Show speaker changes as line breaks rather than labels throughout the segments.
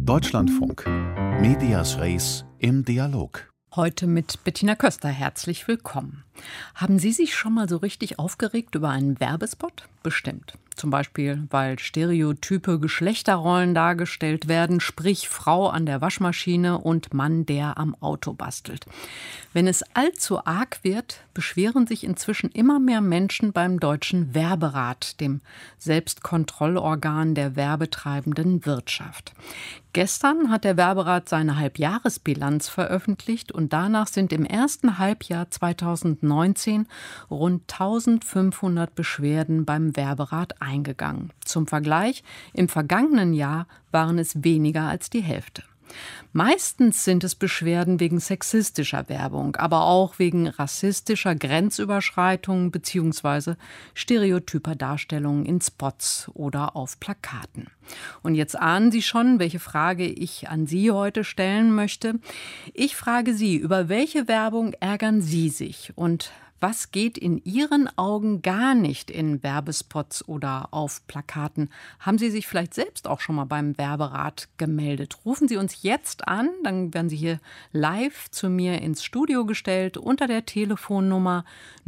Deutschlandfunk. Medias Res im Dialog.
Heute mit Bettina Köster. Herzlich willkommen. Haben Sie sich schon mal so richtig aufgeregt über einen Werbespot? Bestimmt. Zum Beispiel, weil stereotype Geschlechterrollen dargestellt werden, sprich Frau an der Waschmaschine und Mann, der am Auto bastelt. Wenn es allzu arg wird, beschweren sich inzwischen immer mehr Menschen beim Deutschen Werberat, dem Selbstkontrollorgan der werbetreibenden Wirtschaft. Gestern hat der Werberat seine Halbjahresbilanz veröffentlicht und danach sind im ersten Halbjahr 2019 rund 1500 Beschwerden beim Werberat eingegangen. Zum Vergleich, im vergangenen Jahr waren es weniger als die Hälfte. Meistens sind es Beschwerden wegen sexistischer Werbung, aber auch wegen rassistischer Grenzüberschreitungen bzw. stereotyper Darstellungen in Spots oder auf Plakaten. Und jetzt ahnen Sie schon, welche Frage ich an Sie heute stellen möchte. Ich frage Sie, über welche Werbung ärgern Sie sich und was geht in Ihren Augen gar nicht in Werbespots oder auf Plakaten? Haben Sie sich vielleicht selbst auch schon mal beim Werberat gemeldet? Rufen Sie uns jetzt an, dann werden Sie hier live zu mir ins Studio gestellt unter der Telefonnummer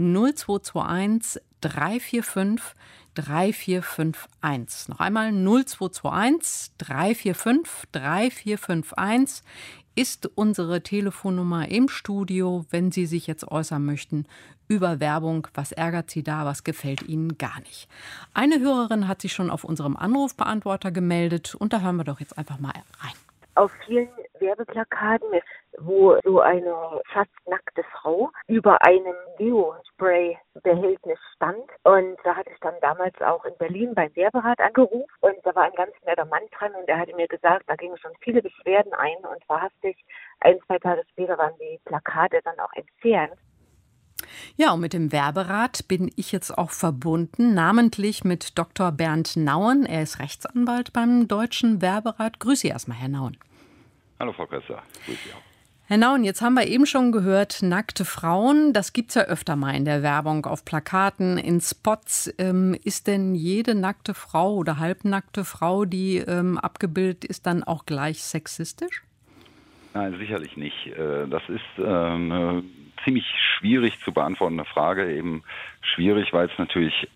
0221 345 3451. Noch einmal 0221 345 3451 ist unsere Telefonnummer im Studio, wenn Sie sich jetzt äußern möchten über Werbung. Was ärgert Sie da? Was gefällt Ihnen gar nicht? Eine Hörerin hat sich schon auf unserem Anrufbeantworter gemeldet und da hören wir doch jetzt einfach mal rein.
Auf vielen Werbeplakaten, wo so eine fast nackte Frau über einem Deo-Spray-Behältnis stand. Und da hatte ich dann damals auch in Berlin beim Werberat angerufen. Und da war ein ganz netter Mann dran und der hatte mir gesagt, da gingen schon viele Beschwerden ein. Und wahrhaftig, 1-2 Tage später waren die Plakate dann auch entfernt.
Ja, und mit dem Werberat bin ich jetzt auch verbunden, namentlich mit Dr. Bernd Nauen. Er ist Rechtsanwalt beim Deutschen Werberat. Grüße Sie erstmal, Herr Nauen.
Hallo, Frau Köster. Grüße Sie auch.
Herr Nauen, jetzt haben wir eben schon gehört, nackte Frauen, das gibt es ja öfter mal in der Werbung, auf Plakaten, in Spots. Ist denn jede nackte Frau oder halbnackte Frau, die abgebildet ist, dann auch gleich sexistisch?
Nein, sicherlich nicht. Das ist eine ziemlich schwierig zu beantwortende Frage. Eben schwierig, weil es natürlich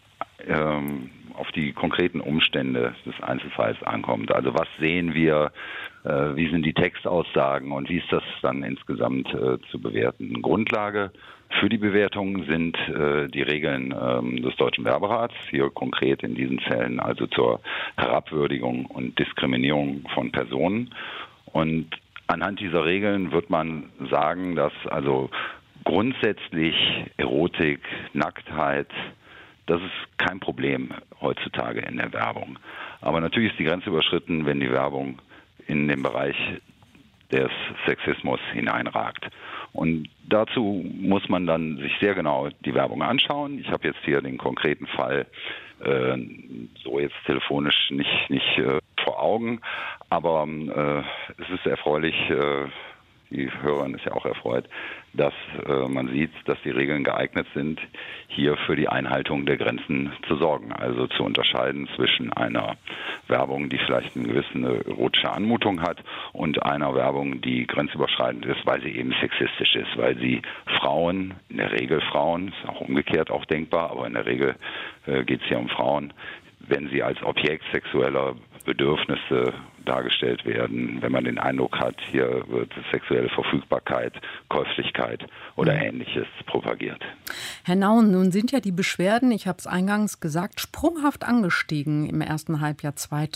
auf die konkreten Umstände des Einzelfalls ankommt. Also was sehen wir, wie sind die Textaussagen und wie ist das dann insgesamt zu bewerten? Grundlage für die Bewertung sind die Regeln des Deutschen Werberats, hier konkret in diesen Fällen also zur Herabwürdigung und Diskriminierung von Personen. Und anhand dieser Regeln wird man sagen, dass also grundsätzlich Erotik, Nacktheit, das ist kein Problem heutzutage in der Werbung. Aber natürlich ist die Grenze überschritten, wenn die Werbung in den Bereich des Sexismus hineinragt. Und dazu muss man dann sich sehr genau die Werbung anschauen. Ich habe jetzt hier den konkreten Fall so jetzt telefonisch nicht vor Augen, aber es ist erfreulich, die Hörerin ist ja auch erfreut, dass man sieht, dass die Regeln geeignet sind, hier für die Einhaltung der Grenzen zu sorgen. Also zu unterscheiden zwischen einer Werbung, die vielleicht eine gewisse erotische Anmutung hat und einer Werbung, die grenzüberschreitend ist, weil sie eben sexistisch ist, weil sie Frauen, in der Regel Frauen, ist auch umgekehrt auch denkbar, aber in der Regel geht es hier um Frauen, wenn sie als Objekt sexueller Bedürfnisse dargestellt werden, wenn man den Eindruck hat, hier wird sexuelle Verfügbarkeit, Käuflichkeit oder Ähnliches propagiert.
Herr Nauen, nun sind ja die Beschwerden, ich habe es eingangs gesagt, sprunghaft angestiegen im ersten Halbjahr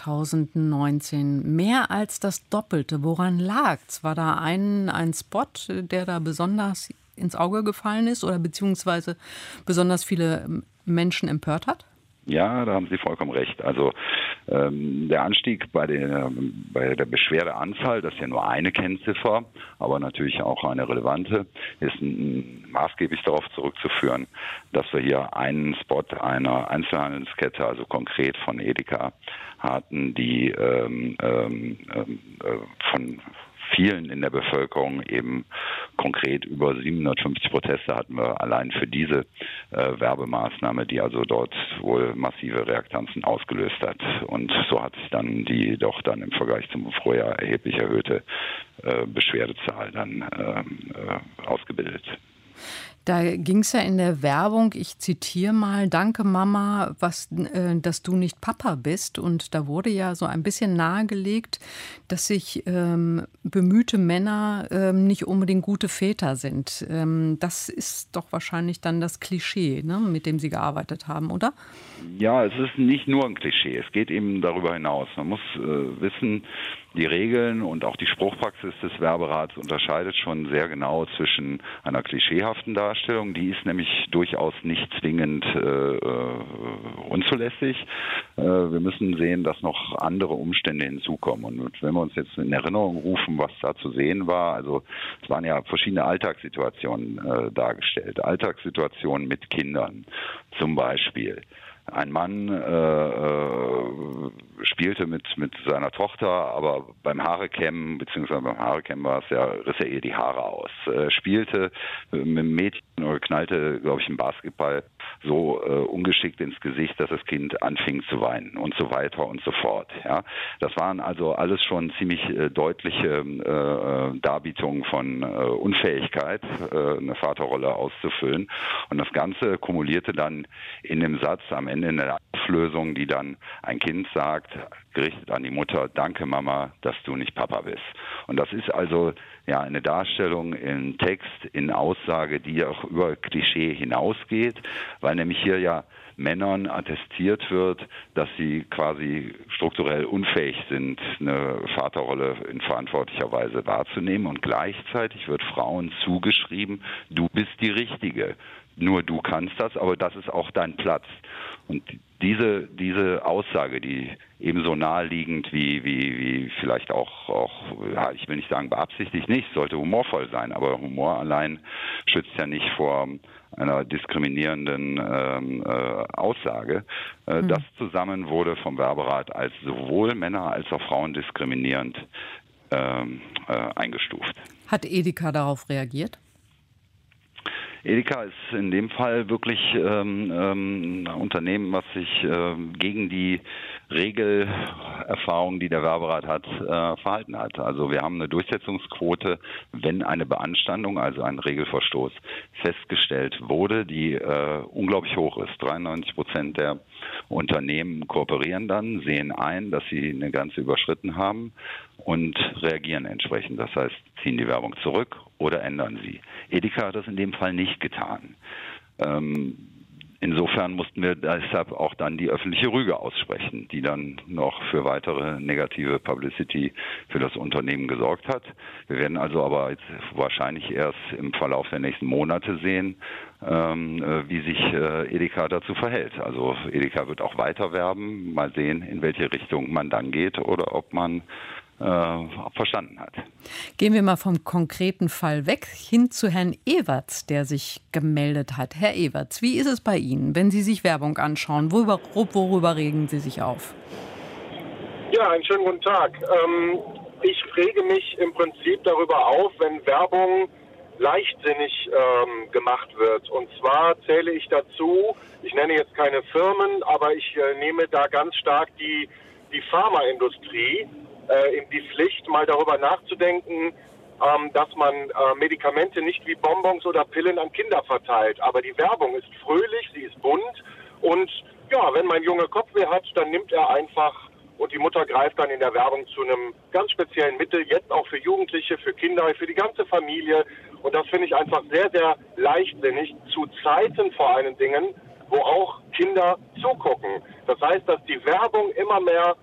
2019. Mehr als das Doppelte. Woran lag's? War da ein Spot, der da besonders ins Auge gefallen ist oder beziehungsweise besonders viele Menschen empört hat?
Ja, da haben Sie vollkommen recht. Also der Anstieg bei der Beschwerdeanzahl, das ist ja nur eine Kennziffer, aber natürlich auch eine relevante, ist maßgeblich darauf zurückzuführen, dass wir hier einen Spot einer Einzelhandelskette, also konkret von Edeka, hatten, die von vielen in der Bevölkerung eben konkret über 750 Proteste hatten wir allein für diese Werbemaßnahme, die also dort wohl massive Reaktanzen ausgelöst hat. Und so hat sich dann die doch dann im Vergleich zum Vorjahr erheblich erhöhte Beschwerdezahl dann ausgebildet.
Da ging es ja in der Werbung, ich zitiere mal, danke Mama, dass du nicht Papa bist. Und da wurde ja so ein bisschen nahegelegt, dass sich bemühte Männer nicht unbedingt gute Väter sind. Das ist doch wahrscheinlich dann das Klischee, ne, mit dem Sie gearbeitet haben, oder?
Ja, es ist nicht nur ein Klischee, es geht eben darüber hinaus. Man muss wissen, die Regeln und auch die Spruchpraxis des Werberats unterscheidet schon sehr genau zwischen einer klischeehaften Darstellung, die ist nämlich durchaus nicht zwingend unzulässig. Wir müssen sehen, dass noch andere Umstände hinzukommen. Und wenn wir uns jetzt in Erinnerung rufen, was da zu sehen war, also es waren ja verschiedene Alltagssituationen dargestellt. Alltagssituationen mit Kindern zum Beispiel. Ein Mann spielte mit seiner Tochter, aber beim Haarekämmen, beziehungsweise beim Haarekämmen riss er ihr die Haare aus. Spielte mit einem Mädchen oder knallte, glaube ich, einen Basketball so ungeschickt ins Gesicht, dass das Kind anfing zu weinen und so weiter und so fort. Ja, das waren also alles schon ziemlich deutliche Darbietungen von Unfähigkeit, eine Vaterrolle auszufüllen. Und das Ganze kumulierte dann in dem Satz am Ende in der Auflösung, die dann ein Kind sagt, gerichtet an die Mutter, danke Mama, dass du nicht Papa bist. Und das ist also ja eine Darstellung in Text, in Aussage, die auch über Klischee hinausgeht, weil nämlich hier ja Männern attestiert wird, dass sie quasi strukturell unfähig sind, eine Vaterrolle in verantwortlicher Weise wahrzunehmen. Und gleichzeitig wird Frauen zugeschrieben, du bist die Richtige. Nur du kannst das, aber das ist auch dein Platz. Und diese Aussage, die ebenso naheliegend wie vielleicht auch, ja, ich will nicht sagen beabsichtigt nicht, sollte humorvoll sein, aber Humor allein schützt ja nicht vor einer diskriminierenden Aussage. Das zusammen wurde vom Werberat als sowohl Männer als auch Frauen diskriminierend eingestuft.
Hat Edeka darauf reagiert?
Edeka ist in dem Fall wirklich ein Unternehmen, was sich gegen die Regelerfahrung, die der Werberat hat, verhalten hat. Also wir haben eine Durchsetzungsquote, wenn eine Beanstandung, also ein Regelverstoß, festgestellt wurde, die unglaublich hoch ist. 93% der Unternehmen kooperieren dann, sehen ein, dass sie eine Grenze überschritten haben und reagieren entsprechend. Das heißt, ziehen die Werbung zurück oder ändern sie. Edeka hat das in dem Fall nicht getan. Insofern mussten wir deshalb auch dann die öffentliche Rüge aussprechen, die dann noch für weitere negative Publicity für das Unternehmen gesorgt hat. Wir werden also aber jetzt wahrscheinlich erst im Verlauf der nächsten Monate sehen, wie sich Edeka dazu verhält. Also Edeka wird auch weiter werben, mal sehen, in welche Richtung man dann geht oder ob man verstanden hat. Gehen wir mal vom konkreten Fall weg hin zu Herrn Ewerts, der sich gemeldet hat. Herr Ewerts, wie ist es bei Ihnen, wenn Sie sich Werbung anschauen? Worüber regen Sie sich auf?
Ja, einen schönen guten Tag. Ich rege mich im Prinzip darüber auf, wenn Werbung leichtsinnig gemacht wird. Und zwar zähle ich dazu, ich nenne jetzt keine Firmen, aber ich nehme da ganz stark die Pharmaindustrie in die Pflicht, mal darüber nachzudenken, dass man Medikamente nicht wie Bonbons oder Pillen an Kinder verteilt. Aber die Werbung ist fröhlich, sie ist bunt und ja, wenn mein Junge Kopfweh hat, dann nimmt er einfach und die Mutter greift dann in der Werbung zu einem ganz speziellen Mittel, jetzt auch für Jugendliche, für Kinder, für die ganze Familie. Und das finde ich einfach sehr, sehr leichtsinnig, zu Zeiten vor allen Dingen, wo auch Kinder zugucken. Das heißt, dass die Werbung immer mehr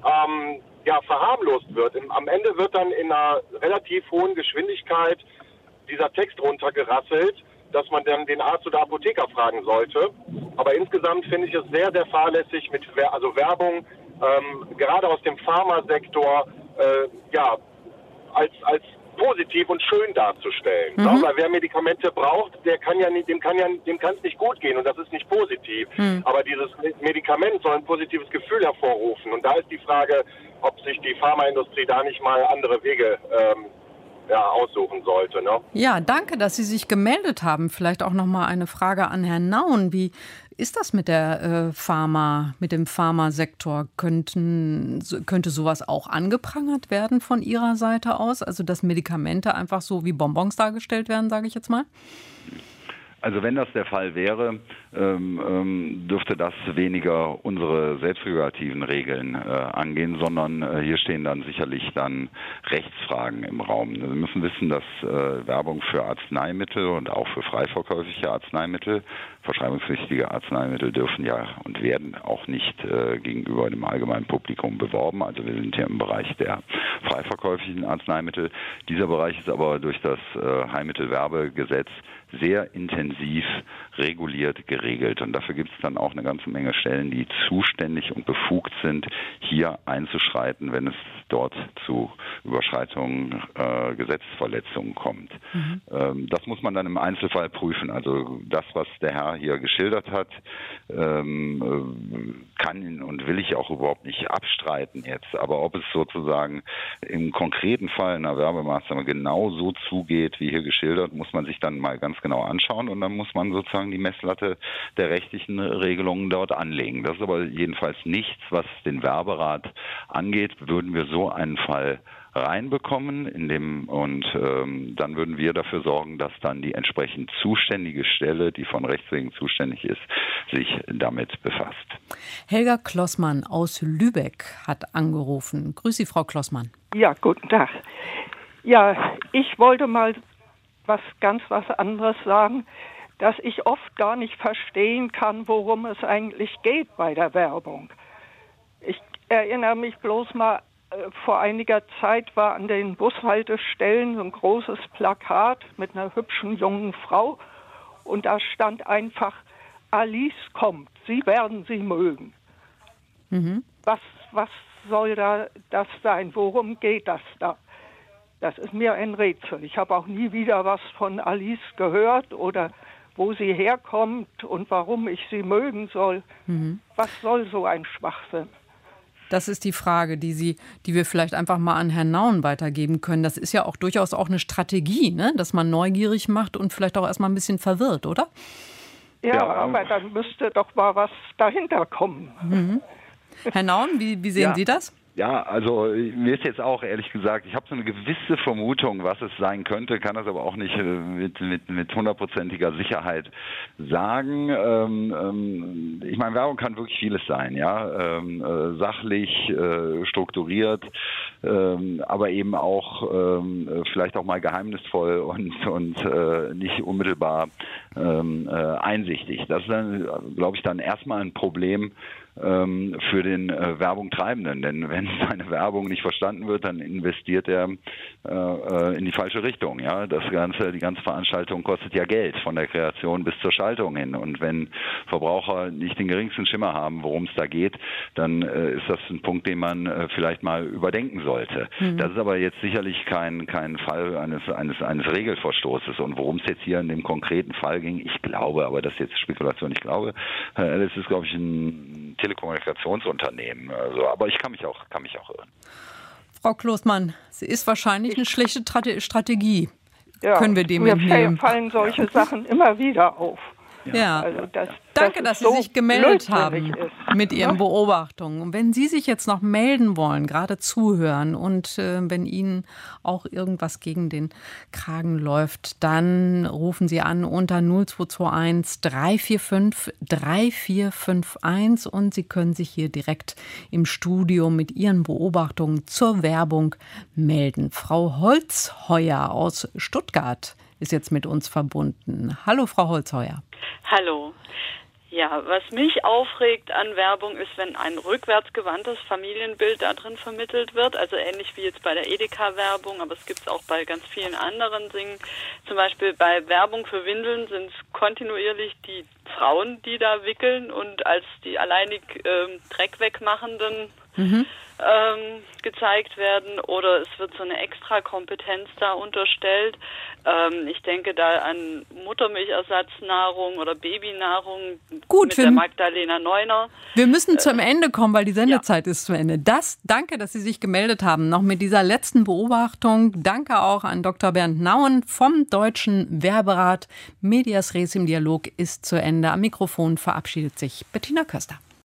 verharmlost wird. Am Ende wird dann in einer relativ hohen Geschwindigkeit dieser Text runtergerasselt, dass man dann den Arzt oder Apotheker fragen sollte. Aber insgesamt finde ich es sehr, sehr fahrlässig mit Werbung, gerade aus dem Pharmasektor, als positiv und schön darzustellen. Mhm. Ja, weil wer Medikamente braucht, dem kann es nicht gut gehen und das ist nicht positiv. Mhm. Aber dieses Medikament soll ein positives Gefühl hervorrufen und da ist die Frage, ob sich die Pharmaindustrie da nicht mal andere Wege aussuchen sollte. Ne?
Ja, danke, dass Sie sich gemeldet haben. Vielleicht auch noch mal eine Frage an Herrn Nauen. Wie ist das mit der mit dem Pharmasektor? Könnte sowas auch angeprangert werden von Ihrer Seite aus? Also, dass Medikamente einfach so wie Bonbons dargestellt werden, sage ich jetzt mal?
Also wenn das der Fall wäre, dürfte das weniger unsere selbstregulativen Regeln angehen, sondern hier stehen dann sicherlich dann Rechtsfragen im Raum. Wir müssen wissen, dass Werbung für Arzneimittel und auch für freiverkäufliche Arzneimittel, verschreibungspflichtige Arzneimittel dürfen ja und werden auch nicht gegenüber dem allgemeinen Publikum beworben. Also wir sind hier im Bereich der freiverkäuflichen Arzneimittel. Dieser Bereich ist aber durch das Heilmittelwerbegesetz sehr intensiv reguliert, geregelt. Und dafür gibt es dann auch eine ganze Menge Stellen, die zuständig und befugt sind, hier einzuschreiten, wenn es dort zu Überschreitungen, Gesetzesverletzungen kommt. Das muss man dann im Einzelfall prüfen. Also das, was der Herr hier geschildert hat, kann und will ich auch überhaupt nicht abstreiten jetzt. Aber ob es sozusagen im konkreten Fall einer Werbemaßnahme genau so zugeht, wie hier geschildert, muss man sich dann mal ganz genau anschauen und dann muss man sozusagen die Messlatte der rechtlichen Regelungen dort anlegen. Das ist aber jedenfalls nichts, was den Werberat angeht. Würden wir so einen Fall reinbekommen, dann würden wir dafür sorgen, dass dann die entsprechend zuständige Stelle, die von Rechts wegen zuständig ist, sich damit befasst.
Helga Klossmann aus Lübeck hat angerufen. Grüß Sie, Frau Klossmann.
Ja, guten Tag. Ja, ich wollte mal was anderes sagen, dass ich oft gar nicht verstehen kann, worum es eigentlich geht bei der Werbung. Ich erinnere mich bloß mal, vor einiger Zeit war an den Bushaltestellen so ein großes Plakat mit einer hübschen jungen Frau und da stand einfach, Alice kommt, Sie werden sie mögen. Was soll das sein? Worum geht das da? Das ist mir ein Rätsel. Ich habe auch nie wieder was von Alice gehört oder wo sie herkommt und warum ich sie mögen soll. Was soll so ein Schwachsinn?
Das ist die Frage, die wir vielleicht einfach mal an Herrn Nauen weitergeben können. Das ist ja auch durchaus auch eine Strategie, ne? Dass man neugierig macht und vielleicht auch erstmal ein bisschen verwirrt, oder?
Ja, aber dann müsste doch mal was dahinter kommen.
Herr Nauen, wie sehen Sie das?
Ja, also mir ist jetzt auch ehrlich gesagt, ich habe so eine gewisse Vermutung, was es sein könnte, kann das aber auch nicht mit hundertprozentiger Sicherheit sagen. Ich meine, Werbung kann wirklich vieles sein, ja, sachlich, strukturiert, aber eben auch vielleicht auch mal geheimnisvoll und nicht unmittelbar einsichtig. Das ist dann, glaube ich, dann erstmal ein Problem für den Werbungtreibenden. Denn wenn seine Werbung nicht verstanden wird, dann investiert er in die falsche Richtung. Ja, die ganze Veranstaltung kostet ja Geld, von der Kreation bis zur Schaltung hin. Und wenn Verbraucher nicht den geringsten Schimmer haben, worum es da geht, dann ist das ein Punkt, den man vielleicht mal überdenken sollte. Das ist aber jetzt sicherlich kein Fall eines Regelverstoßes. Und worum es jetzt hier in dem konkreten Fall ging, ich glaube, aber das ist jetzt Spekulation, ich glaube, es ist, glaube ich, ein Telekommunikationsunternehmen. Also, aber ich kann mich auch irren.
Frau Klossmann, sie ist wahrscheinlich eine schlechte Strategie.
Ja,
können wir dem
mir
entnehmen.
fallen solche Sachen immer wieder auf.
Ja,
also
danke, dass Sie sich gemeldet haben mit Ihren
Ja.
Beobachtungen. Und wenn Sie sich jetzt noch melden wollen, gerade zuhören und wenn Ihnen auch irgendwas gegen den Kragen läuft, dann rufen Sie an unter 0221 345 3451 und Sie können sich hier direkt im Studio mit Ihren Beobachtungen zur Werbung melden. Frau Holzheuer aus Stuttgart ist jetzt mit uns verbunden. Hallo, Frau Holzheuer.
Hallo. Ja, was mich aufregt an Werbung ist, wenn ein rückwärtsgewandtes Familienbild da drin vermittelt wird, also ähnlich wie jetzt bei der Edeka-Werbung, aber es gibt es auch bei ganz vielen anderen Dingen. Zum Beispiel bei Werbung für Windeln sind es kontinuierlich die Frauen, die da wickeln und als die alleinig Dreck wegmachenden gezeigt werden oder es wird so eine Extrakompetenz da unterstellt. Ich denke da an Muttermilchersatznahrung oder Babynahrung mit der Magdalena Neuner.
Wir müssen zum Ende kommen, weil die Sendezeit ist zu Ende. Danke, dass Sie sich gemeldet haben. Noch mit dieser letzten Beobachtung. Danke auch an Dr. Bernd Nauen vom Deutschen Werberat. Medias Res im Dialog ist zu Ende. Am Mikrofon verabschiedet sich Bettina Köster.